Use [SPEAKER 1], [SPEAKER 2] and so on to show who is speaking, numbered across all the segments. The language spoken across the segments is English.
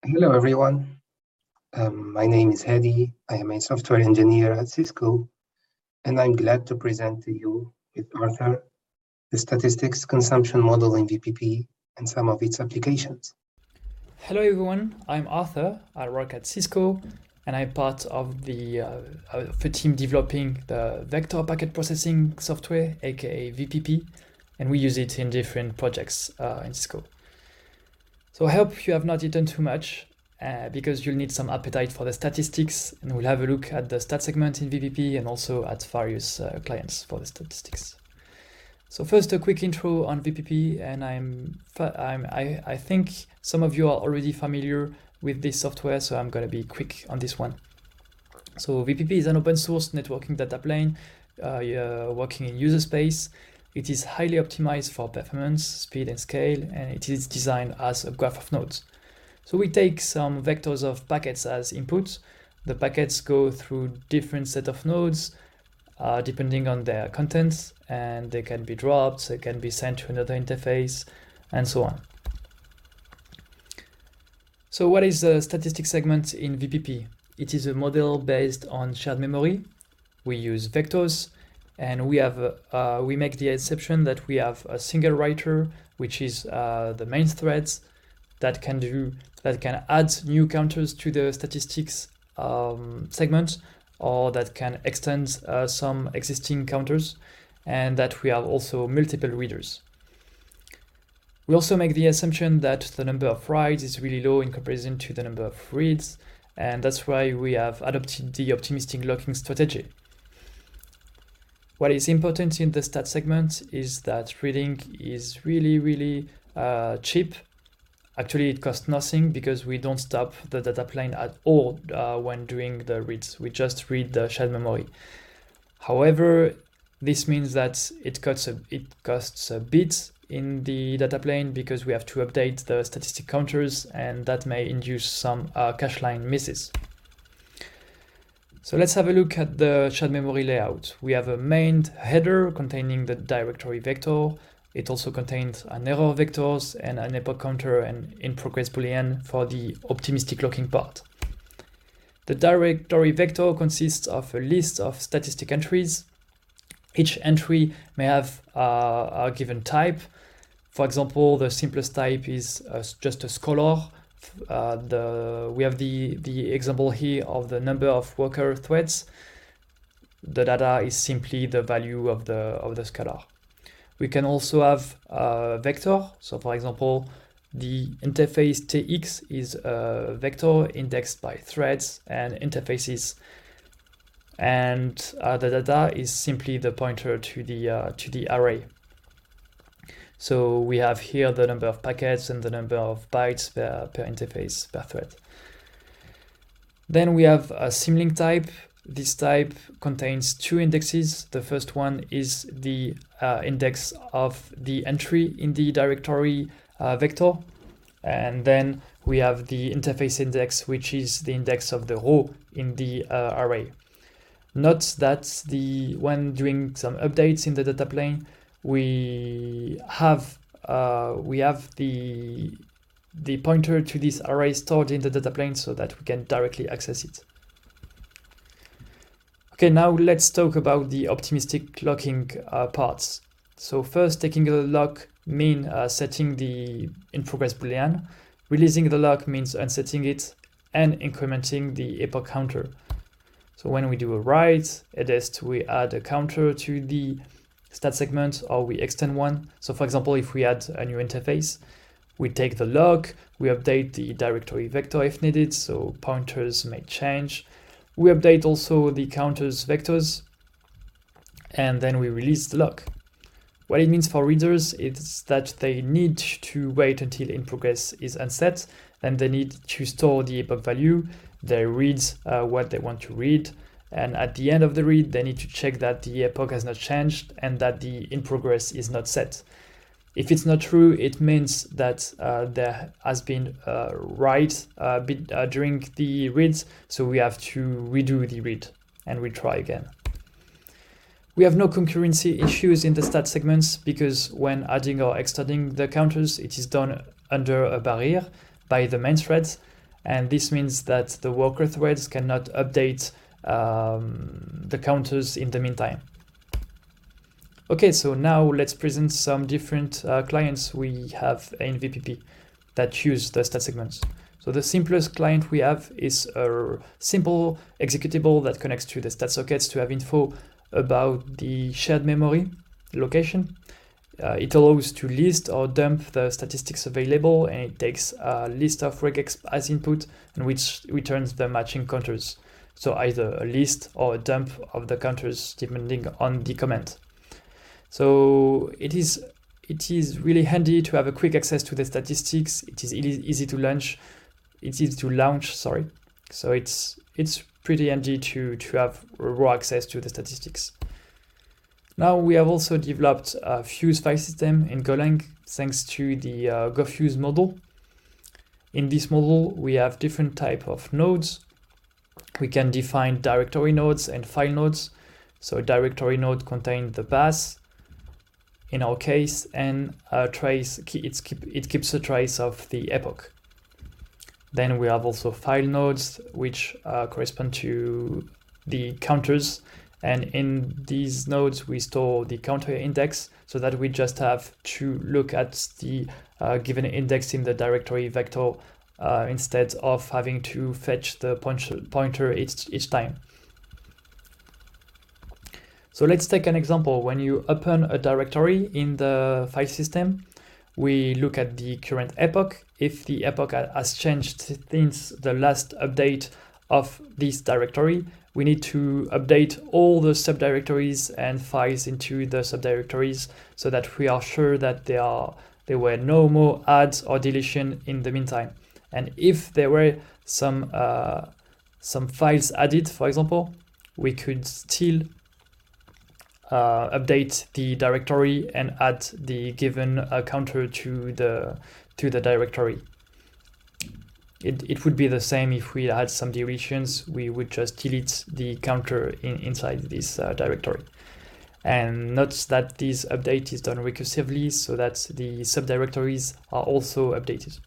[SPEAKER 1] Hello, everyone. My name is Hadi. I am a software engineer at Cisco, and I'm glad to present to you with Arthur the statistics consumption model in VPP and some of its applications.
[SPEAKER 2] Hello everyone, I'm Arthur. I work at Cisco and I'm part of the team developing the vector packet processing software, aka VPP, and we use it in different projects in Cisco. So I hope you have not eaten too much because you'll need some appetite for the statistics, and we'll have a look at the stat segment in VPP and also at various clients for the statistics. So first, a quick intro on VPP, and I think some of you are already familiar with this software, so I'm going to be quick on this one. So VPP is an open source networking data plane working in user space. It is highly optimized for performance, speed, and scale, and it is designed as a graph of nodes. So we take some vectors of packets as input. The packets go through different set of nodes, depending on their contents, and they can be dropped, they can be sent to another interface, and so on. So what is a statistic segment in VPP? It is a model based on shared memory. We use vectors, and we make the exception that we have a single writer, which is the main threads that can add new counters to the statistics segment, or that can extend some existing counters, and that we have also multiple readers. We also make the assumption that the number of writes is really low in comparison to the number of reads, and that's why we have adopted the optimistic locking strategy. What is important in the stat segment is that reading is really cheap. Actually, it costs nothing because we don't stop the data plane at all when doing the reads. We just read the shared memory. However, this means that it costs a bit in the data plane because we have to update the statistic counters, and that may induce some cache line misses. So let's have a look at the shared memory layout. We have a main header containing the directory vector. It also contains an error vectors and an epoch counter and in-progress boolean for the optimistic locking part. The directory vector consists of a list of statistic entries. Each entry may have a given type. For example, the simplest type is just a scalar. We have the example here of the number of worker threads. The data is simply the value of the scalar. We can also have a vector. So for example, the interface TX is a vector indexed by threads and interfaces, and the data is simply the pointer to the array. So we have here the number of packets and the number of bytes per interface, per thread. Then we have a symlink type. This type contains two indexes. The first one is the index of the entry in the directory vector. And then we have the interface index, which is the index of the row in the array. Note that when doing some updates in the data plane, we have the pointer to this array stored in the data plane so that we can directly access it. Okay, now let's talk about the optimistic locking parts. So first, taking the lock means setting the in-progress boolean. Releasing the lock means unsetting it and incrementing the epoch counter. So when we do a write, we add a counter to the stat segment, or we extend one. So for example, if we add a new interface, we take the lock, we update the directory vector if needed, so pointers may change. We update also the counters vectors, and then we release the lock. What it means for readers is that they need to wait until in progress is unset, then they need to store the epoch value, they read what they want to read, and at the end of the read, they need to check that the epoch has not changed and that the in progress is not set. If it's not true, it means that there has been a write during the reads, so we have to redo the read and retry again. We have no concurrency issues in the stat segments because when adding or extending the counters, it is done under a barrier by the main threads, And this means that the worker threads cannot update the counters in the meantime. Okay, so now let's present some different clients we have in VPP that use the stat segments. So the simplest client we have is a simple executable that connects to the stat sockets to have info about the shared memory location. It allows to list or dump the statistics available, and it takes a list of regex as input, and which returns the matching counters. So either a list or a dump of the counters depending on the command. So it is really handy to have a quick access to the statistics. It is easy to launch. It's easy to launch, sorry. So it's pretty handy to have raw access to the statistics. Now we have also developed a Fuse file system in Golang thanks to the GoFuse model. In this model, we have different type of nodes. We can define directory nodes and file nodes. So a directory node contains the path, in our case, and a trace. It keeps a trace of the epoch. Then we have also file nodes, which correspond to the counters. And in these nodes, we store the counter index so that we just have to look at the given index in the directory vector instead of having to fetch the pointer each time. So let's take an example. When you open a directory in the file system, we look at the current epoch. If the epoch has changed since the last update of this directory, we need to update all the subdirectories and files into the subdirectories so that we are sure that there were no more adds or deletion in the meantime. And if there were some files added, for example, we could still update the directory and add the given counter to the directory. It would be the same if we had some deletions. We would just delete the counter inside this directory. And note that this update is done recursively so that the subdirectories are also updated.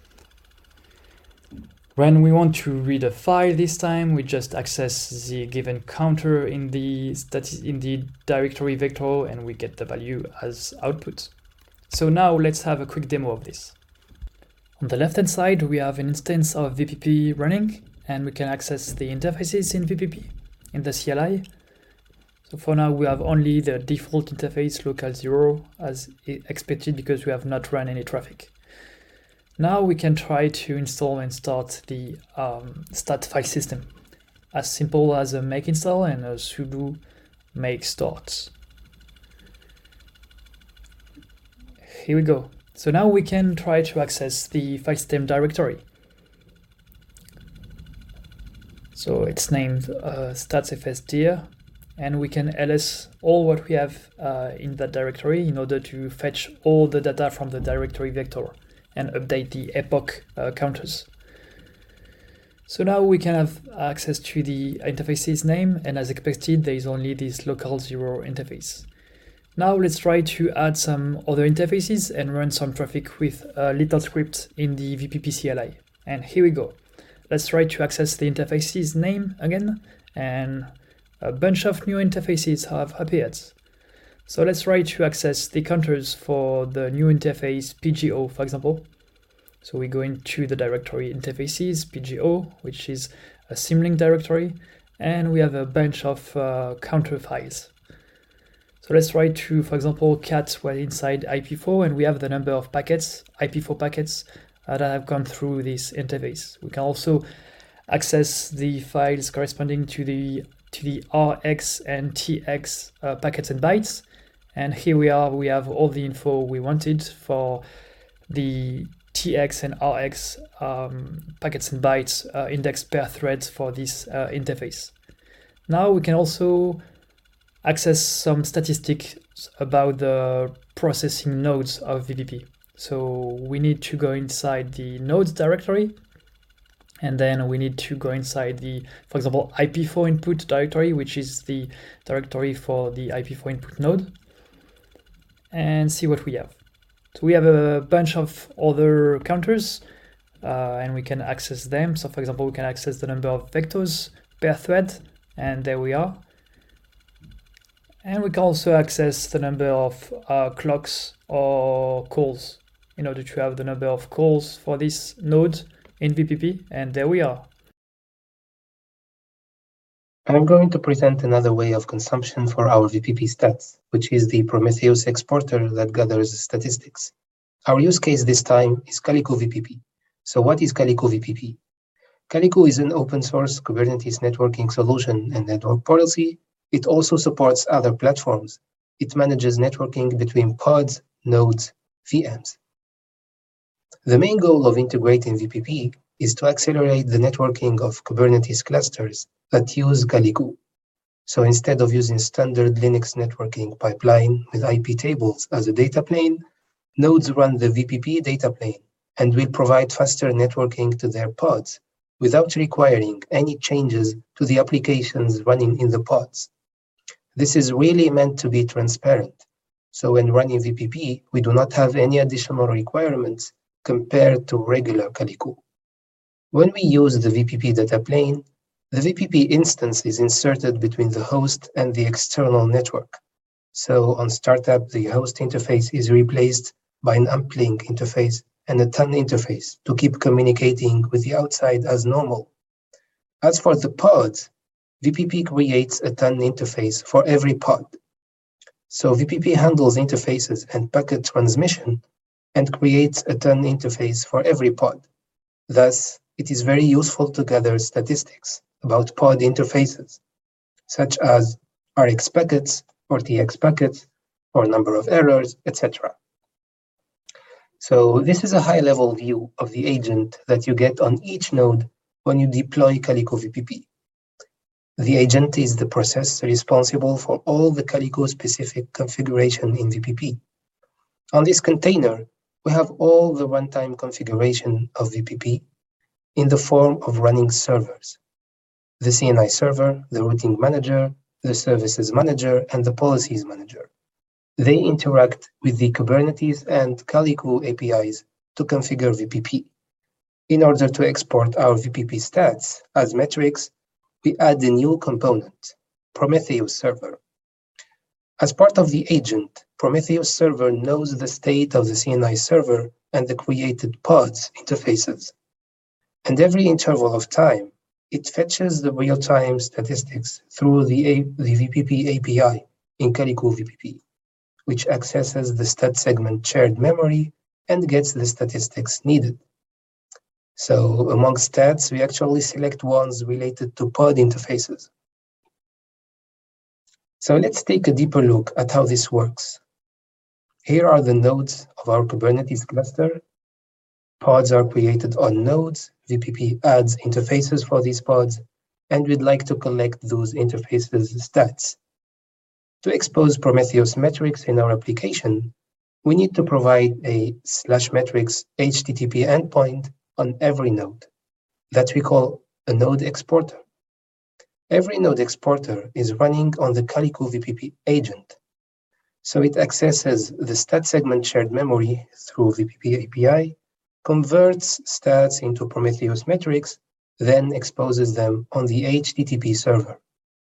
[SPEAKER 2] When we want to read a file this time, we just access the given counter in the directory vector and we get the value as output. So now let's have a quick demo of this. On the left-hand side, we have an instance of VPP running, and we can access the interfaces in VPP in the CLI. So for now, we have only the default interface local 0 as expected because we have not run any traffic. Now we can try to install and start the stat file system. As simple as a make install and a sudo make start. Here we go. So now we can try to access the file system directory. So it's named statsfsdir, and we can ls all what we have in that directory in order to fetch all the data from the directory vector and update the epoch counters. So now we can have access to the interface's name, and as expected, there is only this local 0 interface. Now let's try to add some other interfaces and run some traffic with a little script in the VPP CLI. And here we go. Let's try to access the interface's name again, and a bunch of new interfaces have appeared. So let's try to access the counters for the new interface PGO, for example. So we go into the directory interfaces, PGO, which is a symlink directory, and we have a bunch of counter files. So let's try to, for example, cat well inside IP4, and we have the number of packets, IP4 packets, that have gone through this interface. We can also access the files corresponding to the RX and TX packets and bytes. And here we have all the info we wanted for the TX and RX packets and bytes indexed per thread for this interface. Now we can also access some statistics about the processing nodes of VPP. So we need to go inside the nodes directory, and then we need to go inside the, for example, IP4 input directory, which is the directory for the IP4 input node, and see what we have. So we have a bunch of other counters and we can access them. So for example, we can access the number of vectors per thread, and there we are. And we can also access the number of clocks or calls in order to have the number of calls for this node in VPP, and there we are.
[SPEAKER 1] I'm going to present another way of consumption for our VPP stats, which is the Prometheus exporter that gathers statistics. Our use case this time is Calico VPP. So what is Calico VPP? Calico is an open source Kubernetes networking solution and network policy. It also supports other platforms. It manages networking between pods, nodes, VMs. The main goal of integrating VPP is to accelerate the networking of Kubernetes clusters that use Calico. So instead of using standard Linux networking pipeline with IP tables as a data plane, nodes run the VPP data plane and will provide faster networking to their pods without requiring any changes to the applications running in the pods. This is really meant to be transparent. So when running VPP, we do not have any additional requirements compared to regular Calico. When we use the VPP data plane, the VPP instance is inserted between the host and the external network. So on startup, the host interface is replaced by an uplink interface and a TUN interface to keep communicating with the outside as normal. As for the pods, VPP creates a TUN interface for every pod. So VPP handles interfaces and packet transmission and creates a TUN interface for every pod. Thus, it is very useful to gather statistics about pod interfaces, such as Rx packets or TX packets or number of errors, etc. So this is a high-level view of the agent that you get on each node when you deploy Calico VPP. The agent is the process responsible for all the Calico-specific configuration in VPP. On this container, we have all the runtime configuration of VPP in the form of running servers. The CNI server, the routing manager, the services manager, and the policies manager. They interact with the Kubernetes and Calico APIs to configure VPP. In order to export our VPP stats as metrics, we add a new component, Prometheus server. As part of the agent, Prometheus server knows the state of the CNI server and the created pods interfaces. And every interval of time, it fetches the real-time statistics through the VPP API in Calico VPP, which accesses the stat segment shared memory and gets the statistics needed. So among stats, we actually select ones related to pod interfaces. So let's take a deeper look at how this works. Here are the nodes of our Kubernetes cluster. Pods are created on nodes. VPP adds interfaces for these pods, and we'd like to collect those interfaces stats. To expose Prometheus metrics in our application, we need to provide a /metrics HTTP endpoint on every node that we call a node exporter. Every node exporter is running on the Calico VPP agent. So it accesses the stat segment shared memory through VPP API, converts stats into Prometheus metrics, then exposes them on the HTTP server.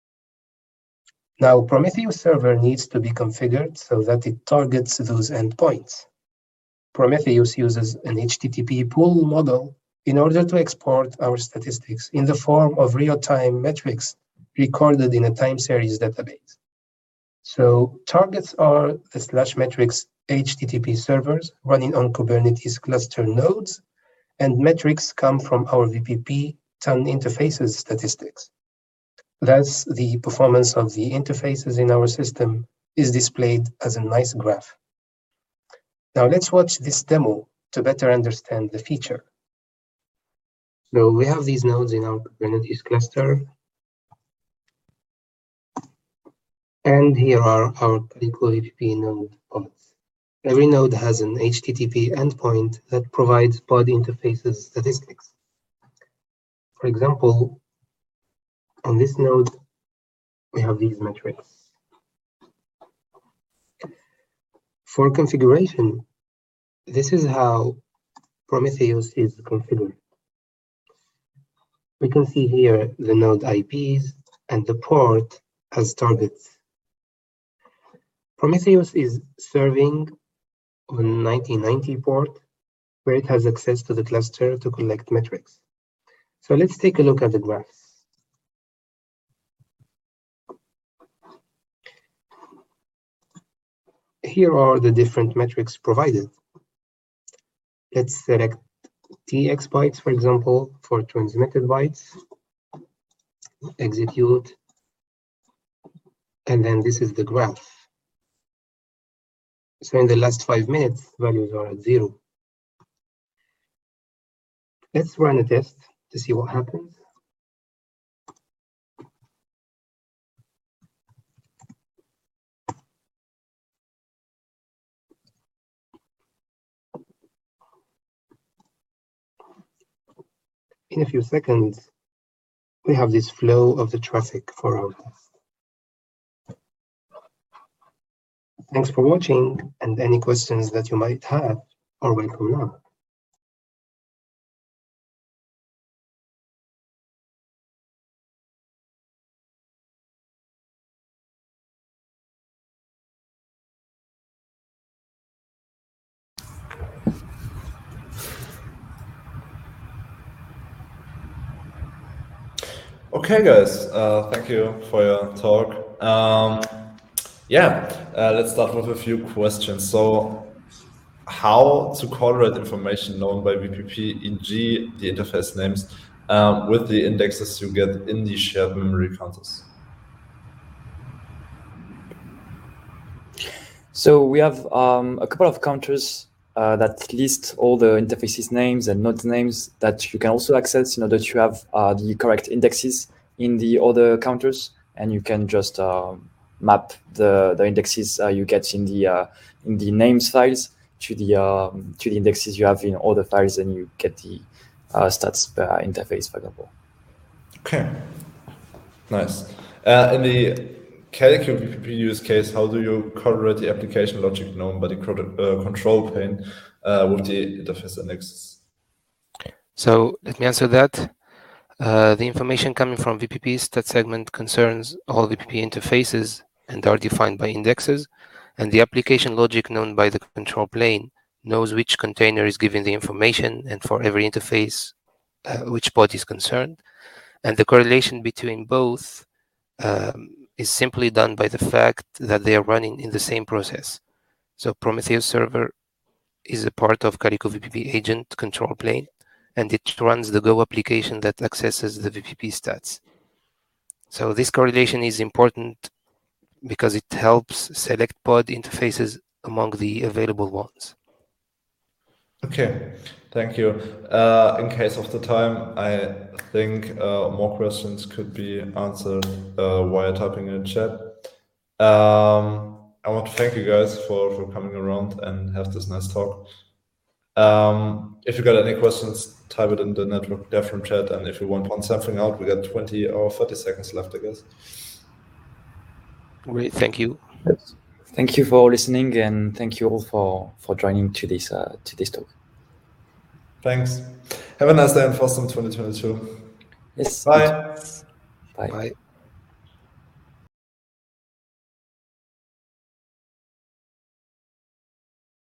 [SPEAKER 1] Now, Prometheus server needs to be configured so that it targets those endpoints. Prometheus uses an HTTP pool model in order to export our statistics in the form of real-time metrics recorded in a time series database. So targets are the /metrics HTTP servers running on Kubernetes cluster nodes, and metrics come from our VPP TUN interfaces statistics. Thus, the performance of the interfaces in our system is displayed as a nice graph. Now let's watch this demo to better understand the feature. So we have these nodes in our Kubernetes cluster. And here are our Calico VPP node pods. Every node has an HTTP endpoint that provides pod interfaces statistics. For example, on this node, we have these metrics. For configuration, this is how Prometheus is configured. We can see here the node IPs and the port as targets. Prometheus is serving on 1990 port, where it has access to the cluster to collect metrics. So let's take a look at the graphs. Here are the different metrics provided. Let's select TX bytes, for example, for transmitted bytes, execute, and then this is the graph. So in the last 5 minutes, values are at 0. Let's run a test to see what happens. In a few seconds, we have this flow of the traffic for our test. Thanks for watching, and any questions that you might have are welcome now.
[SPEAKER 3] Okay, guys, thank you for your talk. Let's start with a few questions. So, how to correlate information known by VPP, e.g., the interface names, with the indexes you get in the shared memory counters?
[SPEAKER 2] So we have a couple of counters that list all the interfaces names and node names that you can also access in order to have the correct indexes in the other counters, and you can just map the indexes you get in the names files to the indexes you have in other files, and you get the stats per interface, for example.
[SPEAKER 3] Okay, nice. In the Calico VPP use case, how do you correlate the application logic known by the control plane with the interface indexes?
[SPEAKER 4] So let me answer that. The information coming from VPP stat segment concerns all VPP interfaces and are defined by indexes, and the application logic known by the control plane knows which container is giving the information and for every interface which pod is concerned. And the correlation between both is simply done by the fact that they are running in the same process. So Prometheus server is a part of Calico VPP agent control plane, and it runs the Go application that accesses the VPP stats. So this correlation is important because it helps select pod interfaces among the available ones.
[SPEAKER 3] Okay, thank you. In case of the time, I think more questions could be answered via typing in the chat. I want to thank you guys for coming around and have this nice talk. If you got any questions, type it in the network dev from chat, and if you want to point something out, we got 20 or 30 seconds left, I guess.
[SPEAKER 4] Great, thank you.
[SPEAKER 2] Yes. Thank you for listening, and thank you all for joining to this talk.
[SPEAKER 3] Thanks. Have a nice day in FOSDEM 2022.
[SPEAKER 2] Yes.
[SPEAKER 3] Bye.
[SPEAKER 2] Bye.
[SPEAKER 4] Bye.